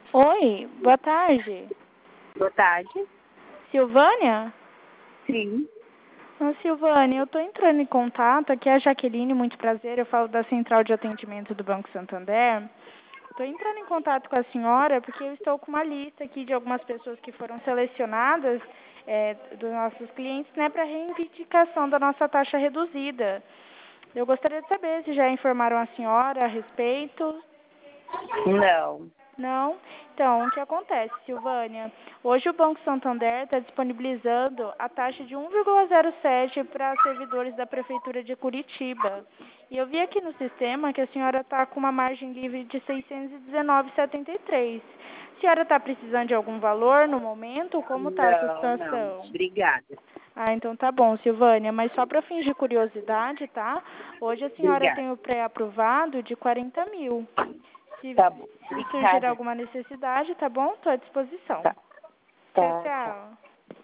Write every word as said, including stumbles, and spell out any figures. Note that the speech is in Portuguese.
Oi, boa tarde. Boa tarde. Silvânia? Sim. Ô, Silvânia, eu estou entrando em contato, aqui é a Jaqueline, muito prazer, eu falo da Central de Atendimento do Banco Santander. Estou entrando em contato com a senhora porque eu estou com uma lista aqui de algumas pessoas que foram selecionadas é, dos nossos clientes, né, para reivindicação da nossa taxa reduzida. Eu gostaria de saber se já informaram a senhora a respeito. Não. Não? Então, o que acontece, Silvânia? Hoje o Banco Santander está disponibilizando a taxa de um vírgula zero sete para servidores da Prefeitura de Curitiba. E eu vi aqui no sistema que a senhora está com uma margem livre de seiscentos e dezenove vírgula setenta e três. A senhora está precisando de algum valor no momento? Como está essa Não, não. situação? Obrigada. Ah, então tá bom, Silvânia, mas só para fins de curiosidade, tá? Hoje a senhora Obrigada. tem o pré-aprovado de quarenta mil. Se, Tá bom. se surgir Obrigada. alguma necessidade, tá bom? Estou à disposição. Tá. Tchau, Tá, tchau. tchau.